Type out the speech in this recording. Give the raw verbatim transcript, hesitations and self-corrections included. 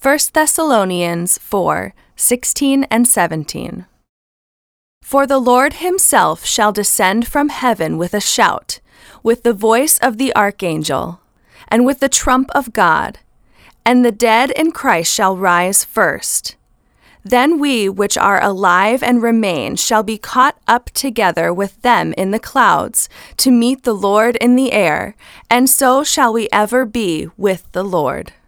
First Thessalonians four, sixteen and seventeen. For the Lord himself shall descend from heaven with a shout, with the voice of the archangel, and with the trump of God, and the dead in Christ shall rise first. Then we which are alive and remain shall be caught up together with them in the clouds to meet the Lord in the air, and so shall we ever be with the Lord.